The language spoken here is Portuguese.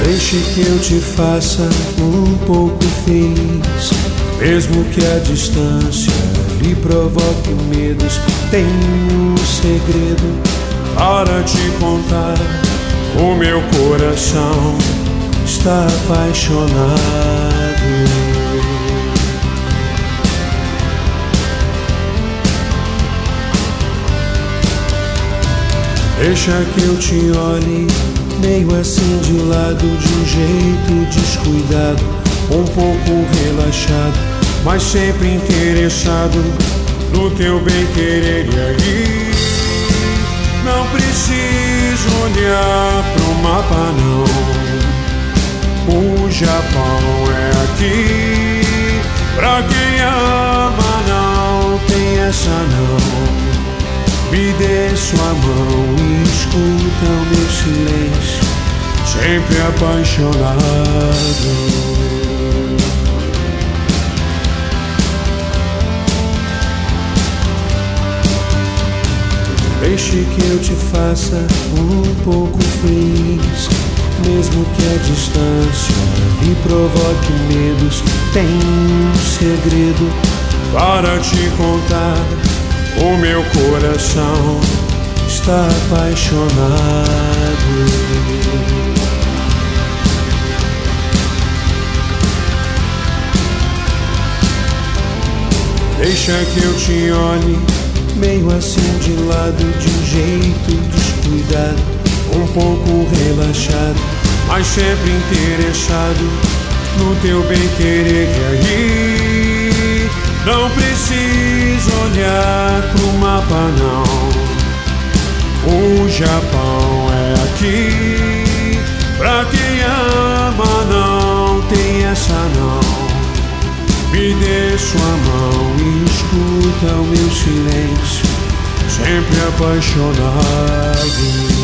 Deixe que eu te faça um pouco feliz, mesmo que a distância lhe provoque medos. Tenho um segredo para te contar. O meu coração está apaixonado. Deixa que eu te olhe meio assim de lado, de um jeito descuidado, um pouco relaxado, mas sempre interessado no teu bem-querer. E aí, não preciso olhar pro mapa não, o Japão é aqui. Pra quem ama não tem essa não. Me dê sua mão e escuta o meu silêncio, sempre apaixonado. Deixe que eu te faça um pouco feliz, mesmo que a distância lhe provoque medos. Tenho um segredo para te contar. O meu coração está apaixonado. Deixa que eu te olhe meio assim de lado, de um jeito descuidado, um pouco relaxado, mas sempre interessado no teu bem-querer. E aí, não preciso olhar pro mapa não, o Japão é aqui. Pra quem ama não tem essa não. Me dê sua mão e escuta o meu silêncio, sempre apaixonado.